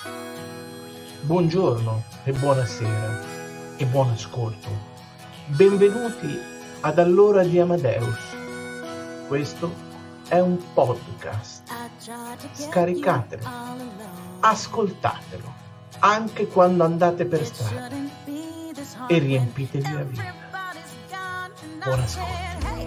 Buongiorno e buonasera e buon ascolto. Benvenuti ad All'ora di Amadeus. Questo è un podcast. Scaricatelo, ascoltatelo, anche quando andate per strada e riempitevi la vita. Buon ascolto.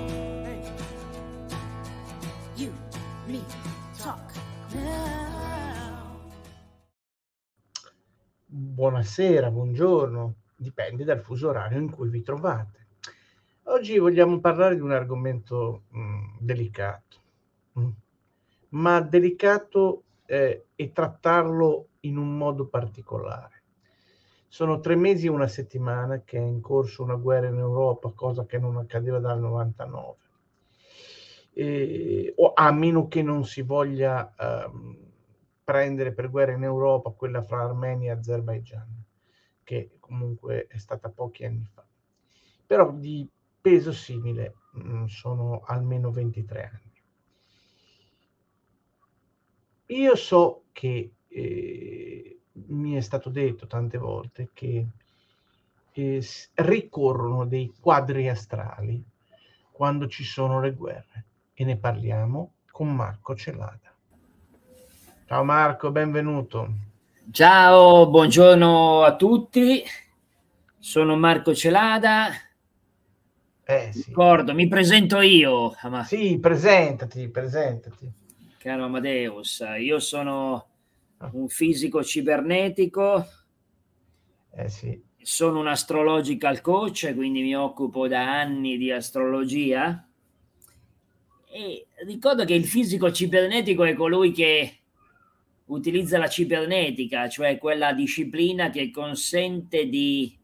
Buonasera, buongiorno, dipende dal fuso orario in cui vi trovate. Oggi vogliamo parlare di un argomento delicato, ma delicato e trattarlo in un modo particolare. Sono 3 mesi e una settimana che è in corso una guerra in Europa, cosa che non accadeva dal 99. O a meno che non si voglia prendere per guerra in Europa quella fra Armenia e Azerbaigian, che comunque è stata pochi anni fa. Però di peso simile sono almeno 23 anni. Io so che mi è stato detto tante volte che ricorrono dei quadri astrali quando ci sono le guerre, e ne parliamo con Marco Celada. Ciao Marco, benvenuto. Ciao, buongiorno a tutti. Sono Marco Celada. Sì. Ricordo, mi presento io. Sì, presentati. Caro Amadeus, io sono un fisico cibernetico. Sì. Sono un astrological coach, quindi mi occupo da anni di astrologia. E ricordo che il fisico cibernetico è colui che utilizza la cibernetica, cioè quella disciplina che consente di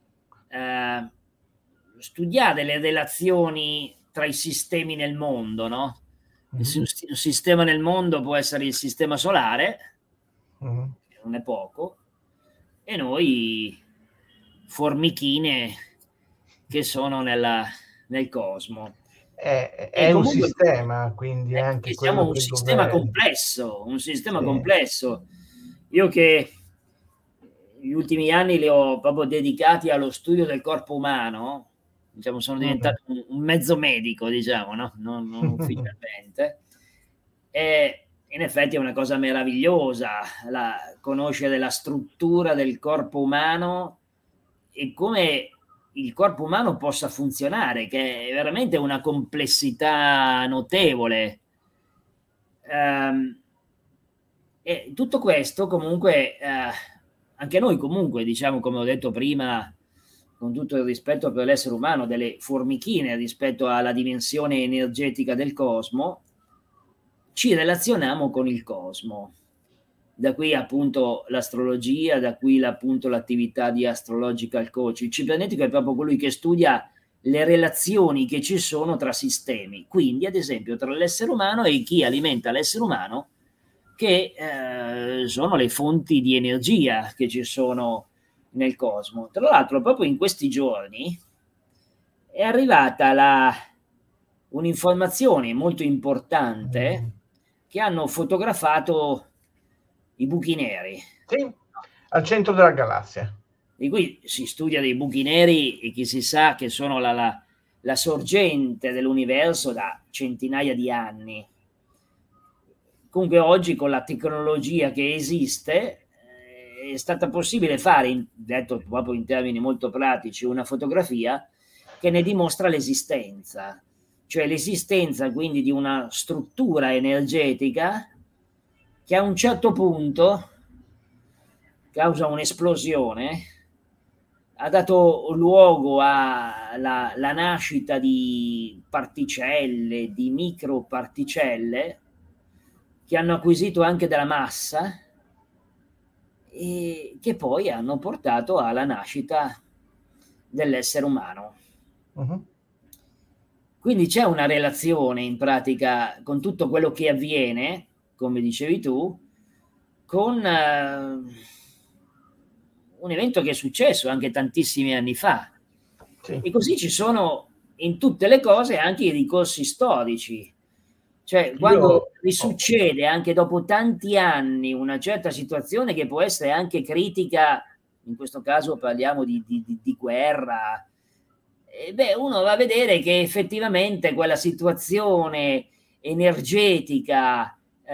studiare le relazioni tra i sistemi nel mondo, no? Il sistema nel mondo può essere il sistema solare, che non è poco, e noi formichine che sono nel cosmo. È un sistema, quindi anche siamo quello un che sistema governa. complesso. Io che gli ultimi anni li ho proprio dedicati allo studio del corpo umano, diciamo, sono diventato un mezzo medico, diciamo, no? Non ufficialmente. E in effetti è una cosa meravigliosa conoscere la struttura del corpo umano e come il corpo umano possa funzionare, che è veramente una complessità notevole. E tutto questo comunque, anche noi comunque, diciamo, come ho detto prima, con tutto il rispetto per l'essere umano, delle formichine rispetto alla dimensione energetica del cosmo, ci relazioniamo con il cosmo. Da qui appunto l'astrologia, da qui appunto l'attività di astrological coach. Il cibernetico è proprio colui che studia le relazioni che ci sono tra sistemi, quindi ad esempio tra l'essere umano e chi alimenta l'essere umano, che sono le fonti di energia che ci sono nel cosmo. Tra l'altro proprio in questi giorni è arrivata un'informazione molto importante che hanno fotografato i buchi neri. Sì, al centro della galassia. Di cui si studia dei buchi neri e che si sa che sono la sorgente dell'universo da centinaia di anni. Comunque oggi con la tecnologia che esiste è stata possibile fare, detto proprio in termini molto pratici, una fotografia che ne dimostra l'esistenza, cioè l'esistenza quindi di una struttura energetica che a un certo punto causa un'esplosione, ha dato luogo alla nascita di particelle, di microparticelle che hanno acquisito anche della massa e che poi hanno portato alla nascita dell'essere umano. Quindi c'è una relazione in pratica con tutto quello che avviene, come dicevi tu, con un evento che è successo anche tantissimi anni fa. Sì. E così ci sono in tutte le cose anche i ricorsi storici. Cioè, quando risuccede anche dopo tanti anni una certa situazione che può essere anche critica, in questo caso parliamo di guerra, uno va a vedere che effettivamente quella situazione energetica,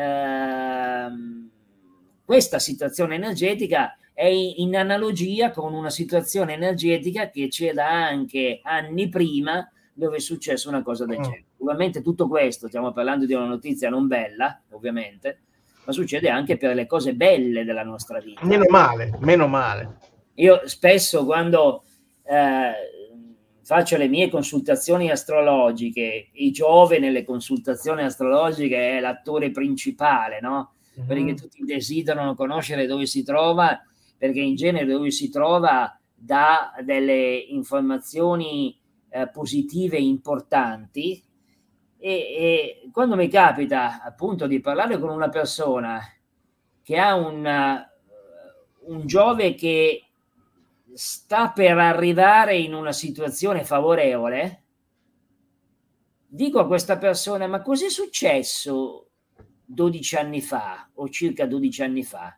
questa situazione energetica è in analogia con una situazione energetica che c'era anche anni prima, dove è successa una cosa del genere. Ovviamente tutto questo, stiamo parlando di una notizia non bella, ovviamente, ma succede anche per le cose belle della nostra vita. Meno male, meno male. Io spesso quando faccio le mie consultazioni astrologiche, e Giove nelle consultazioni astrologiche è l'attore principale, no? Quelli che tutti desiderano conoscere dove si trova, perché in genere dove si trova dà delle informazioni positive importanti, e quando mi capita appunto di parlare con una persona che ha un Giove che sta per arrivare in una situazione favorevole, dico a questa persona: ma cos'è successo 12 anni fa o circa 12 anni fa?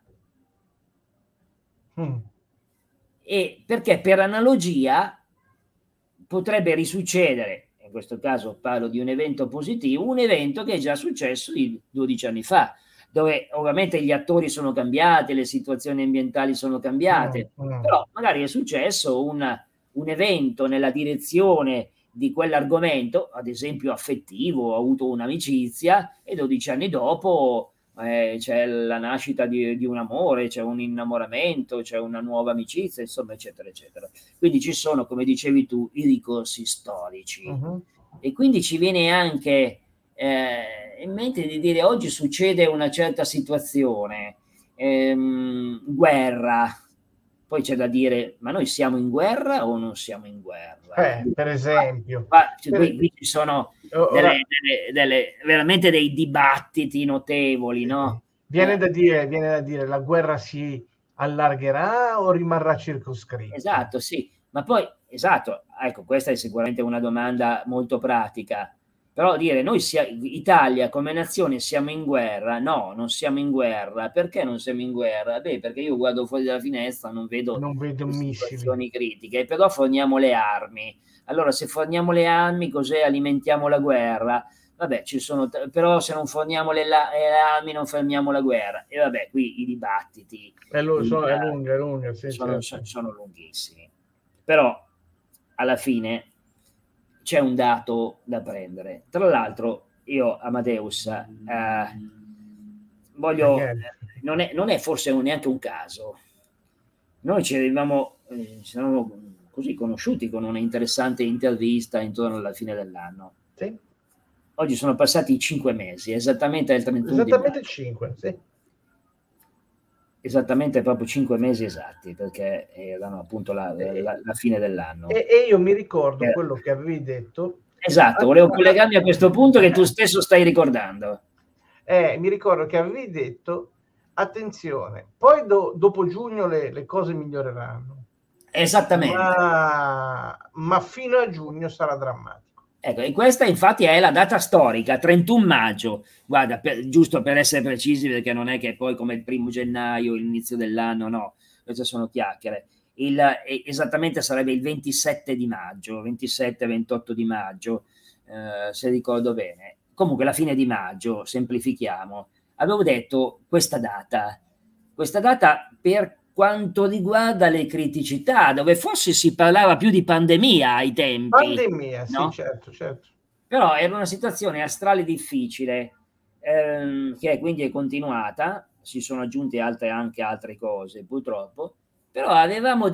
E perché per analogia potrebbe risuccedere, in questo caso parlo di un evento positivo, un evento che è già successo di 12 anni fa, dove ovviamente gli attori sono cambiati, le situazioni ambientali sono cambiate, però magari è successo un evento nella direzione di quell'argomento, ad esempio affettivo, ho avuto un'amicizia e 12 anni dopo c'è la nascita di un amore, c'è un innamoramento, c'è una nuova amicizia, insomma, eccetera, eccetera. Quindi ci sono, come dicevi tu, i ricorsi storici. E quindi ci viene anche in mente di dire: oggi succede una certa situazione, guerra. Poi c'è da dire: ma noi siamo in guerra o non siamo in guerra? Per esempio. Qui ci sono veramente dei dibattiti notevoli, no? Viene da dire, la guerra si allargherà o rimarrà circoscritta? Esatto, sì. Ma poi, esatto, ecco, questa è sicuramente una domanda molto pratica. Però dire: noi Italia come nazione siamo in guerra? No, non siamo in guerra. Perché non siamo in guerra? Perché io guardo fuori dalla finestra, non vedo situazioni critiche, però forniamo le armi. Allora, se forniamo le armi, cos'è? Alimentiamo la guerra. Vabbè, però se non forniamo le armi non fermiamo la guerra. E vabbè, qui i dibattiti è lunga, sì, sono lunghissimi. Però alla fine c'è un dato da prendere. Tra l'altro io, Amadeus, non è forse neanche un caso. Noi ci siamo così conosciuti con una interessante intervista intorno alla fine dell'anno. Sì. Oggi sono passati 5 mesi, esattamente il 31 esattamente 5, sì. Esattamente proprio 5 mesi esatti, perché erano appunto la fine dell'anno. E io mi ricordo quello che avevi detto. Esatto, volevo collegarmi a questo punto che tu stesso stai ricordando. Mi ricordo che avevi detto: attenzione, poi dopo giugno le cose miglioreranno. Esattamente. Ma fino a giugno sarà drammatico. Ecco, e questa infatti è la data storica, 31 maggio. Guarda, giusto per essere precisi, perché non è che poi come il 1° gennaio, l'inizio dell'anno, no, queste sono chiacchiere. Esattamente sarebbe il 27 di maggio, 27-28 di maggio, se ricordo bene. Comunque la fine di maggio, semplifichiamo. Avevo detto questa data per quanto riguarda le criticità, dove forse si parlava più di pandemia ai tempi. Pandemia, no? Sì, certo. Però era una situazione astrale difficile, che quindi è continuata, si sono aggiunte anche altre cose purtroppo, però avevamo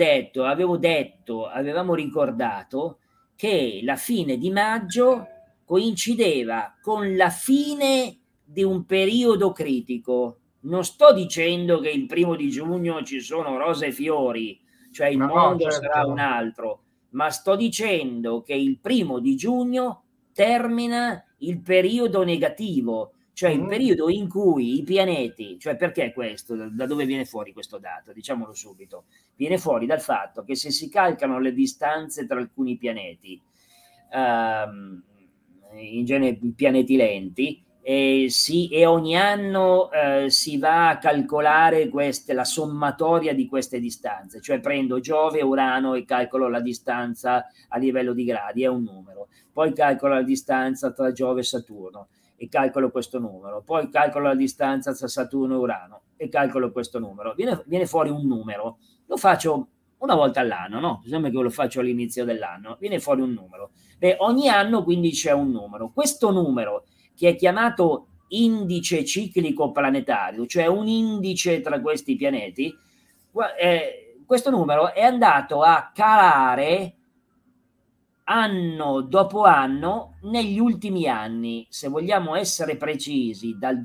ricordato che la fine di maggio coincideva con la fine di un periodo critico. Non sto dicendo che il 1° di giugno ci sono rose e fiori, cioè il mondo sarà un altro, ma sto dicendo che il 1° di giugno termina il periodo negativo, cioè il periodo in cui i pianeti, cioè perché questo, da dove viene fuori questo dato? Diciamolo subito, viene fuori dal fatto che se si calcano le distanze tra alcuni pianeti, in genere pianeti lenti, e ogni anno si va a calcolare la sommatoria di queste distanze, cioè prendo Giove e Urano e calcolo la distanza a livello di gradi, è un numero, poi calcolo la distanza tra Giove e Saturno e calcolo questo numero, poi calcolo la distanza tra Saturno e Urano e calcolo questo numero, viene fuori un numero, lo faccio una volta all'anno, no? Sembra che lo faccio all'inizio dell'anno, viene fuori un numero. Beh, ogni anno quindi c'è un numero. Questo numero, che è chiamato indice ciclico planetario, cioè un indice tra questi pianeti, questo numero è andato a calare anno dopo anno negli ultimi anni. Se vogliamo essere precisi, dal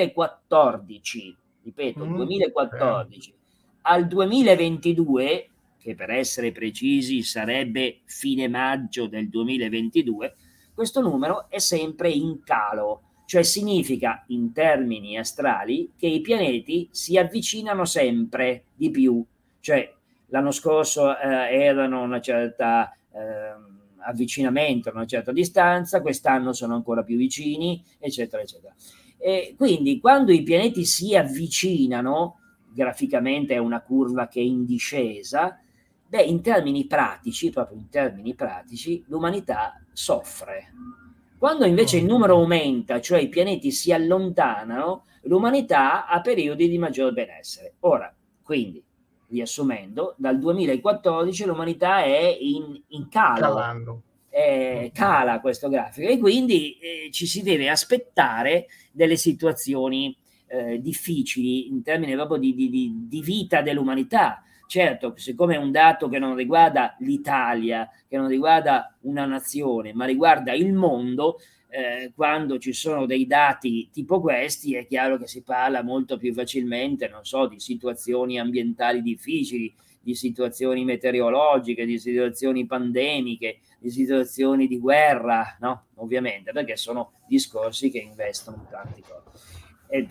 2014, ripeto, 2014 al 2022, che per essere precisi sarebbe fine maggio del 2022, questo numero è sempre in calo, cioè significa in termini astrali che i pianeti si avvicinano sempre di più, cioè l'anno scorso erano una certa avvicinamento a una certa distanza, quest'anno sono ancora più vicini, eccetera, eccetera. E quindi quando i pianeti si avvicinano, graficamente è una curva che è in discesa, beh, in termini pratici, proprio in termini pratici, l'umanità soffre. Quando invece il numero aumenta, cioè i pianeti si allontanano, l'umanità ha periodi di maggior benessere. Ora, quindi, riassumendo, dal 2014 l'umanità è in calo, cala questo grafico e quindi ci si deve aspettare delle situazioni difficili in termini proprio di vita dell'umanità. Certo, siccome è un dato che non riguarda l'Italia, che non riguarda una nazione, ma riguarda il mondo, quando ci sono dei dati tipo questi è chiaro che si parla molto più facilmente, non so, di situazioni ambientali difficili, di situazioni meteorologiche, di situazioni pandemiche, di situazioni di guerra, no? Ovviamente, perché sono discorsi che investono tanti e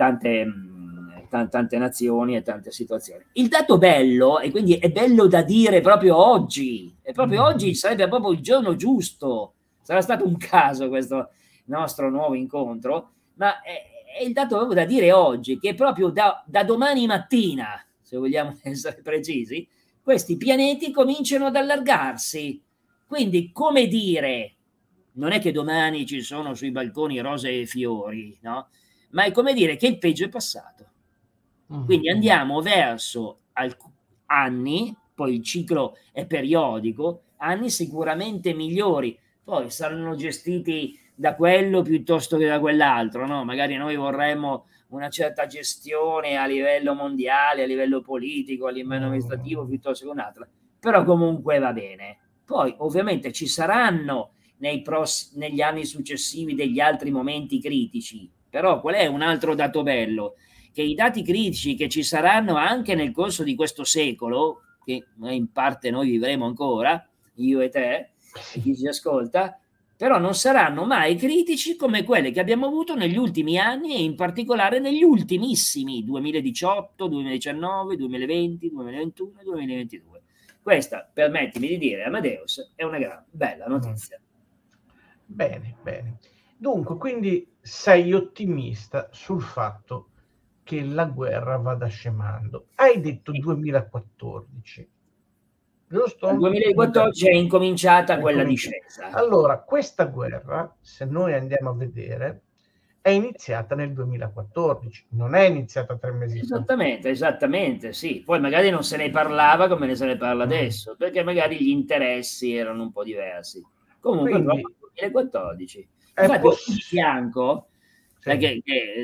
tante nazioni e tante situazioni. Il dato bello, e quindi è bello da dire proprio oggi, e proprio oggi sarebbe proprio il giorno giusto, sarà stato un caso questo nostro nuovo incontro, ma è il dato proprio da dire oggi, che proprio da domani mattina, se vogliamo essere precisi, questi pianeti cominciano ad allargarsi. Quindi, come dire, non è che domani ci sono sui balconi rose e fiori, no? Ma è come dire che il peggio è passato. Quindi andiamo verso anni, poi il ciclo è periodico, anni sicuramente migliori, poi saranno gestiti da quello piuttosto che da quell'altro, no? Magari noi vorremmo una certa gestione a livello mondiale, a livello politico, a livello amministrativo piuttosto che un'altra, però comunque va bene. Poi ovviamente ci saranno negli anni successivi degli altri momenti critici, però qual è un altro dato bello? Che i dati critici che ci saranno anche nel corso di questo secolo, che in parte noi vivremo ancora, io e te, e chi ci ascolta, però non saranno mai critici come quelli che abbiamo avuto negli ultimi anni e in particolare negli ultimissimi 2018, 2019, 2020, 2021 e 2022. Questa, permettimi di dire, Amadeus, è una gran bella notizia. Bene, bene. Dunque, quindi sei ottimista sul fatto che la guerra vada scemando. Hai detto 2014, giusto? Nel 2014 è incominciata quella discesa. Allora, questa guerra, se noi andiamo a vedere, è iniziata nel 2014, non è iniziata 3 mesi fa. Esattamente, sì. Poi magari non se ne parlava come se ne parla adesso, perché magari gli interessi erano un po' diversi. Comunque, Quindi, proprio nel 2014. Infatti, ho qui di fianco, perché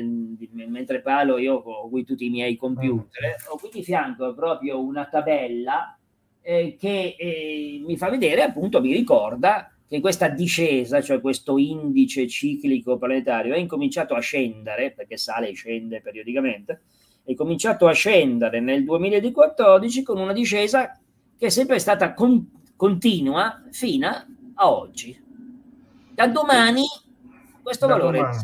mentre parlo io ho qui tutti i miei computer, ho qui di fianco proprio una tabella che mi fa vedere, appunto, mi ricorda che questa discesa, cioè questo indice ciclico planetario, è incominciato a scendere, perché sale e scende periodicamente, è cominciato a scendere nel 2014 con una discesa che è sempre stata continua fino a oggi. Da domani questo valore è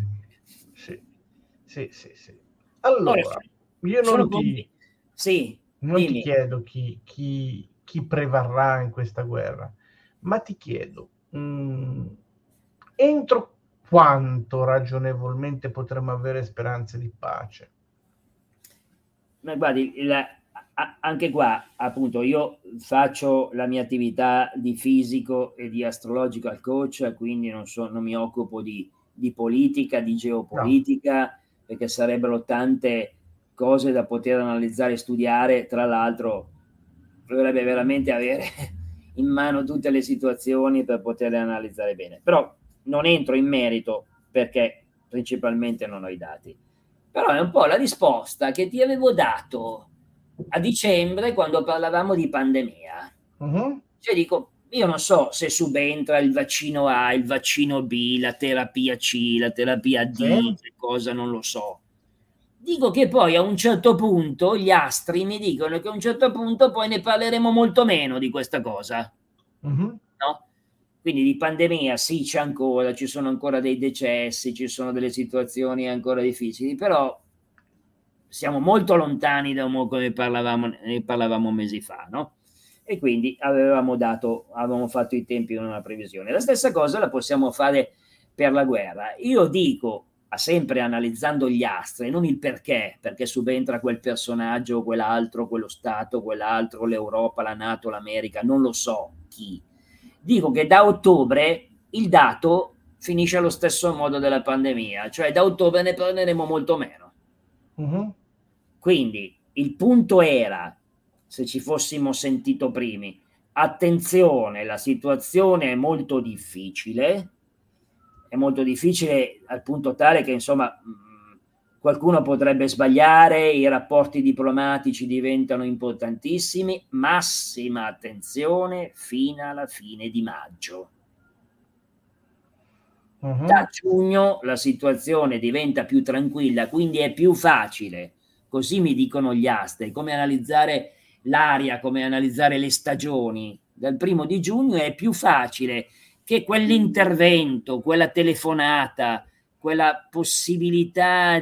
sì. Allora, io non ti chiedo chi prevarrà in questa guerra, ma ti chiedo, entro quanto ragionevolmente potremmo avere speranze di pace? Ma guardi, anche qua, appunto, io faccio la mia attività di fisico e di astrological coach, quindi non mi occupo di politica, di No. geopolitica, perché sarebbero tante cose da poter analizzare e studiare. Tra l'altro, dovrebbe veramente avere in mano tutte le situazioni per poterle analizzare bene. Però non entro in merito perché principalmente non ho i dati. Però è un po' la risposta che ti avevo dato a dicembre quando parlavamo di pandemia. Mhm. Cioè dico, io non so se subentra il vaccino A, il vaccino B, la terapia C, la terapia D, Sì. che cosa non lo so. Dico che poi a un certo punto gli astri mi dicono che a un certo punto poi ne parleremo molto meno di questa cosa, Mhm. no? Quindi di pandemia sì, c'è ancora, ci sono ancora dei decessi, ci sono delle situazioni ancora difficili, però siamo molto lontani da come ne parlavamo mesi fa, no? E quindi avevamo fatto i tempi in una previsione. La stessa cosa la possiamo fare per la guerra. Io dico, sempre analizzando gli astri, non il perché subentra quel personaggio, quell'altro, quello Stato, quell'altro, l'Europa, la NATO, l'America, non lo so chi. Dico che da ottobre il dato finisce allo stesso modo della pandemia, cioè da ottobre ne parleremo molto meno. Mhm. Quindi il punto era, se ci fossimo sentito primi, attenzione, la situazione è molto difficile al punto tale che insomma qualcuno potrebbe sbagliare, i rapporti diplomatici diventano importantissimi, massima attenzione fino alla fine di maggio. Da Mhm. giugno la situazione diventa più tranquilla, quindi è più facile, così mi dicono gli astri, come analizzare l'aria, come analizzare le stagioni. Dal 1° di giugno è più facile che quell'intervento, quella telefonata, quella possibilità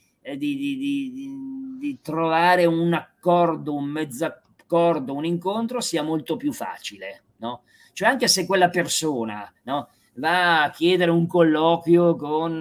di trovare un accordo, un mezzaccordo, un incontro sia molto più facile, no? Cioè anche se quella persona, no, va a chiedere un colloquio con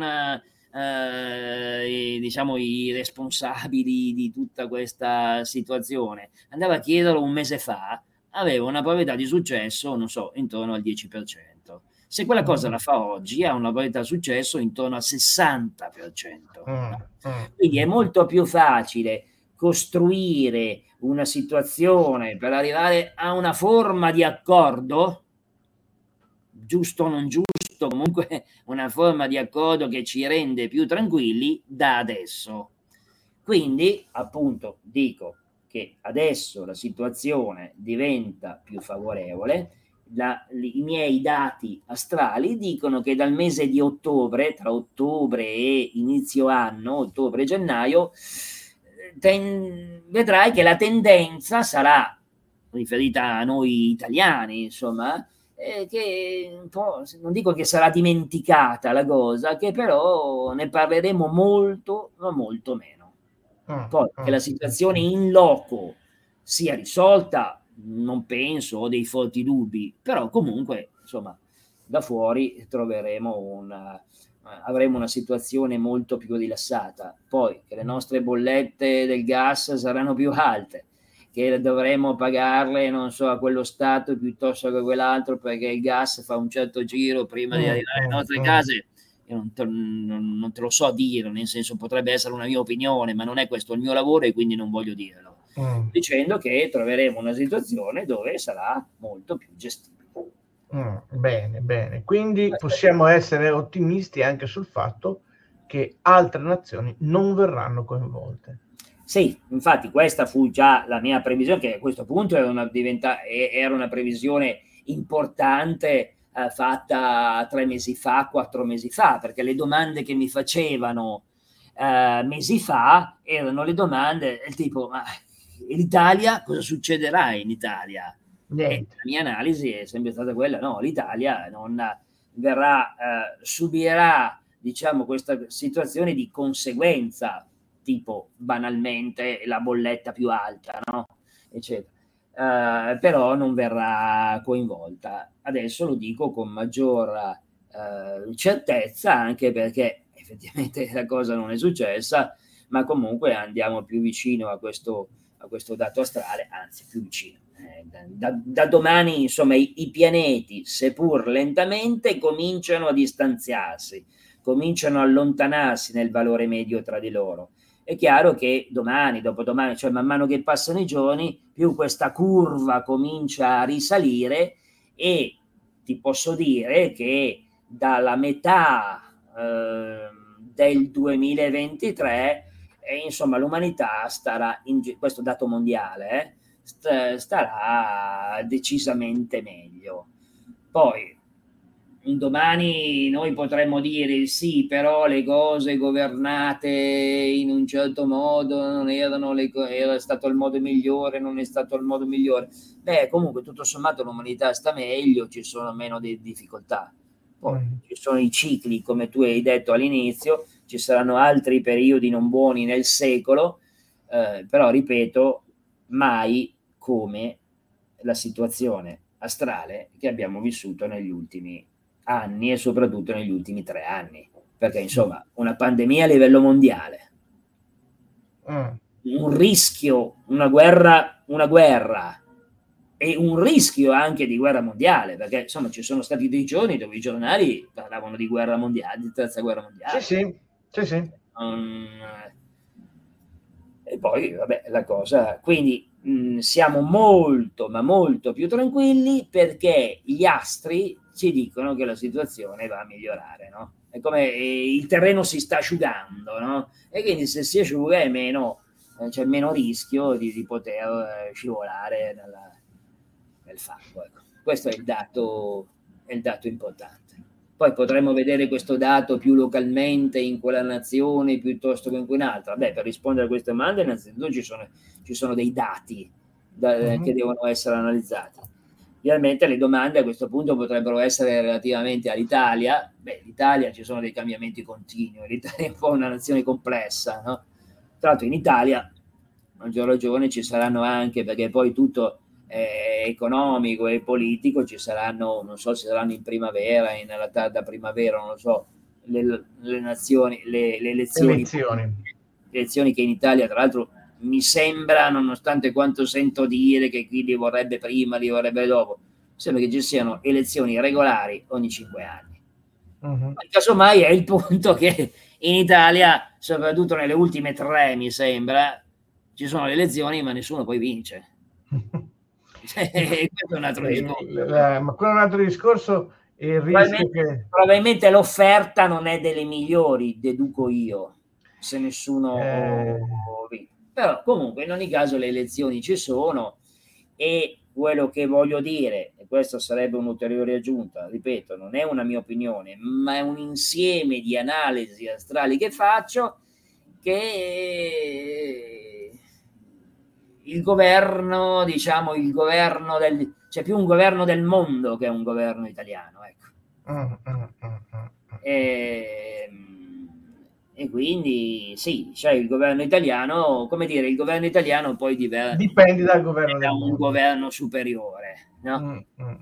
diciamo, i responsabili di tutta questa situazione. Andava a chiederlo un mese fa, aveva una probabilità di successo, non so, intorno al 10%. Se quella cosa la Mhm. fa oggi, ha una probabilità di successo intorno al 60%. Mm, No? mm, Quindi è mm. molto più facile costruire una situazione per arrivare a una forma di accordo, giusto o non giusto, comunque una forma di accordo che ci rende più tranquilli da adesso. Quindi, appunto, dico che adesso la situazione diventa più favorevole. I miei dati astrali dicono che dal mese di ottobre, tra ottobre e inizio anno, ottobre-gennaio, vedrai che la tendenza sarà, riferita a noi italiani, insomma, che un po', non dico che sarà dimenticata la cosa, che però ne parleremo molto, ma molto meno. Mm, Poi che mm, la situazione in loco sia risolta, non penso, ho dei forti dubbi, però comunque, insomma, da fuori avremo una situazione molto più rilassata. Poi che le nostre bollette del gas saranno più alte, che dovremo pagarle, non so, a quello Stato piuttosto che a quell'altro perché il gas fa un certo giro prima di mm, arrivare alle mm, nostre mm, case. Io non te lo so dire, nel senso potrebbe essere una mia opinione, ma non è questo il mio lavoro e quindi non voglio dirlo. mm, Dicendo che troveremo una situazione dove sarà molto più gestibile. bene, bene. Quindi possiamo essere ottimisti anche sul fatto che altre nazioni non verranno coinvolte. Sì, infatti questa fu già la mia previsione, che a questo punto era una previsione importante, fatta 3 mesi fa, 4 mesi fa, perché le domande che mi facevano, mesi fa erano le domande del tipo: "Ma l'Italia, cosa succederà in Italia?" E Niente. la mia analisi è sempre stata quella: no, l'Italia non verrà, subirà, diciamo, questa situazione di conseguenza, tipo banalmente la bolletta più alta, no? Eccetera. Però non verrà coinvolta. Adesso lo dico con maggior certezza, anche perché effettivamente la cosa non è successa, ma comunque andiamo più vicino a questo dato astrale, anzi più vicino. Da domani, insomma, i pianeti, seppur lentamente, cominciano a distanziarsi, cominciano a allontanarsi nel valore medio tra di loro. È chiaro che domani, dopodomani, cioè man mano che passano i giorni, più questa curva comincia a risalire, e ti posso dire che dalla metà del 2023, insomma, l'umanità starà, questo dato mondiale, starà decisamente meglio. Poi un domani noi potremmo dire sì, però le cose governate in un certo modo non erano era stato il modo migliore, non è stato il modo migliore. Beh, comunque tutto sommato l'umanità sta meglio, ci sono meno difficoltà. Poi ci sono i cicli, come tu hai detto all'inizio, ci saranno altri periodi non buoni nel secolo, però ripeto, mai come la situazione astrale che abbiamo vissuto negli ultimi anni, e soprattutto negli ultimi 3 anni, perché insomma una pandemia a livello mondiale, un rischio, una guerra e un rischio anche di guerra mondiale, perché insomma ci sono stati dei giorni dove i giornali parlavano di guerra mondiale, di terza guerra mondiale. Sì. E poi vabbè, la cosa, quindi siamo molto ma molto più tranquilli, perché gli astri ci dicono che la situazione va a migliorare, no? È come il terreno si sta asciugando, no? E quindi se si asciuga è meno, c'è meno rischio di poter scivolare nel fango, ecco. Questo è il dato importante. Poi potremmo vedere questo dato più localmente in quella nazione piuttosto che in un'altra. Beh, per rispondere a queste domande innanzitutto ci sono dei dati che devono essere analizzati. Ovviamente le domande a questo punto potrebbero essere relativamente all'Italia. Beh, l'Italia ci sono dei cambiamenti continui, l'Italia è un po' una nazione complessa, no? Tra l'altro in Italia, a maggior ragione, ci saranno anche, perché poi tutto economico e politico, ci saranno, non so se saranno in primavera, nella tarda primavera, non lo so, le nazioni, le elezioni che in Italia, tra l'altro, mi sembra, nonostante quanto sento dire che chi li vorrebbe prima, li vorrebbe dopo, sembra che ci siano elezioni regolari ogni 5 anni. Casomai è il punto che in Italia, soprattutto nelle ultime 3, mi sembra, ci sono le elezioni ma nessuno poi vince. Questo è un altro discorso. Ma quello è un altro discorso, e il rischio che probabilmente l'offerta non è delle migliori, deduco io, se nessuno però comunque in ogni caso le elezioni ci sono, e quello che voglio dire, e questo sarebbe un'ulteriore aggiunta, ripeto, non è una mia opinione, ma è un insieme di analisi astrali che faccio, che il governo, diciamo, c'è più un governo del mondo che un governo italiano, ecco. E quindi sì, cioè il governo italiano, come dire, il governo italiano poi dipende dal governo del mondo, un governo superiore, no?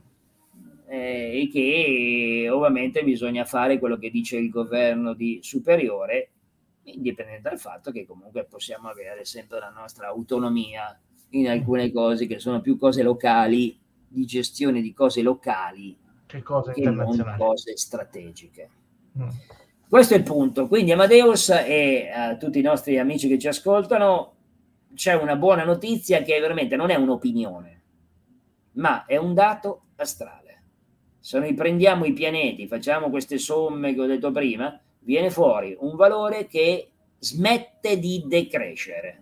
E che ovviamente bisogna fare quello che dice il governo di superiore, indipendente dal fatto che comunque possiamo avere sempre la nostra autonomia in alcune cose che sono più cose locali, di gestione di cose locali, che non cose strategiche. Questo è il punto. Quindi Amadeus e a tutti i nostri amici che ci ascoltano, c'è una buona notizia, che veramente non è un'opinione, ma è un dato astrale. Se noi prendiamo i pianeti, facciamo queste somme che ho detto prima, viene fuori un valore che smette di decrescere.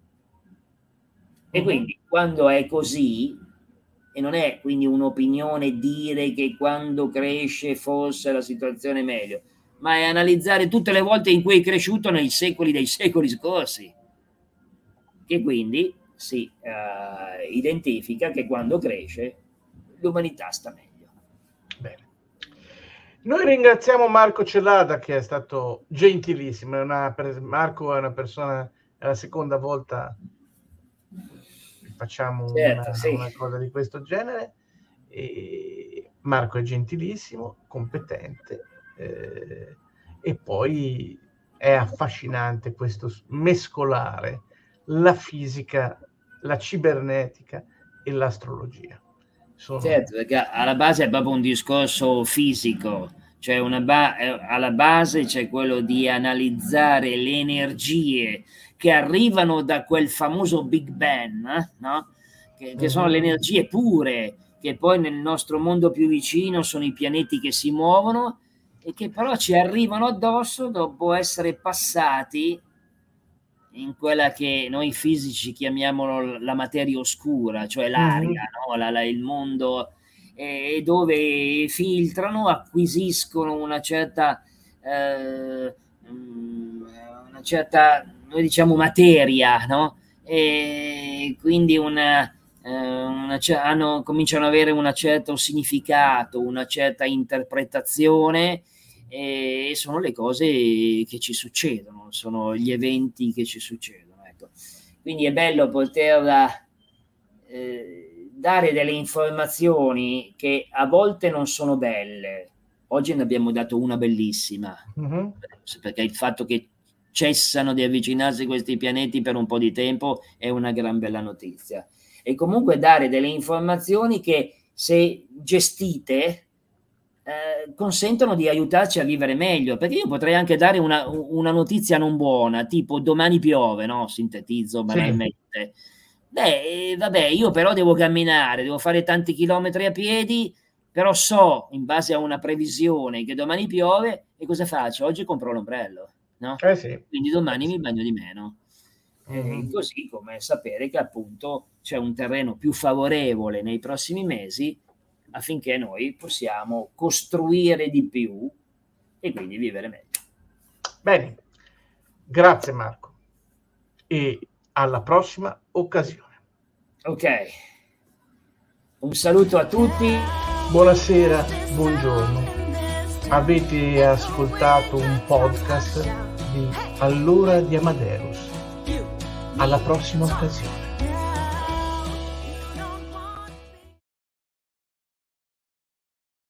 E quindi quando è così, e non è quindi un'opinione dire che quando cresce forse la situazione è meglio, ma è analizzare tutte le volte in cui è cresciuto nei secoli dei secoli scorsi, che quindi si identifica che quando cresce l'umanità sta meglio. Bene. Noi ringraziamo Marco Cellada, che è stato gentilissimo. Marco è una persona, è la seconda volta che facciamo una cosa di questo genere, e Marco è gentilissimo, competente, e poi è affascinante questo mescolare la fisica, la cibernetica e l'astrologia. Certo, perché alla base è proprio un discorso fisico, cioè alla base c'è quello di analizzare le energie che arrivano da quel famoso Big Bang, no? Che sono le energie pure, che poi nel nostro mondo più vicino sono i pianeti che si muovono e che però ci arrivano addosso dopo essere passati in quella che noi fisici chiamiamo la materia oscura, cioè l'aria, no? Il mondo, dove filtrano, acquisiscono una certa, noi diciamo materia, no? E quindi cominciano ad avere un certo significato, una certa interpretazione, e sono le cose che ci succedono, sono gli eventi che ci succedono, ecco. Quindi è bello poter dare delle informazioni che a volte non sono belle. Oggi ne abbiamo dato una bellissima, perché il fatto che cessano di avvicinarsi questi pianeti per un po' di tempo è una gran bella notizia. E comunque dare delle informazioni che, se gestite, consentono di aiutarci a vivere meglio, perché io potrei anche dare una notizia non buona, tipo domani piove, no? Sintetizzo banalmente. Beh, vabbè, io però devo camminare, devo fare tanti chilometri a piedi, però so, in base a una previsione, che domani piove, e cosa faccio? Oggi compro l'ombrello, no? Sì. Quindi domani mi bagno di meno. Così come sapere che appunto c'è un terreno più favorevole nei prossimi mesi, affinché noi possiamo costruire di più e quindi vivere meglio. Bene, grazie Marco, e alla prossima occasione. Ok, un saluto a tutti. Buonasera, buongiorno. Avete ascoltato un podcast di All'ora di Amadeus. Alla prossima occasione.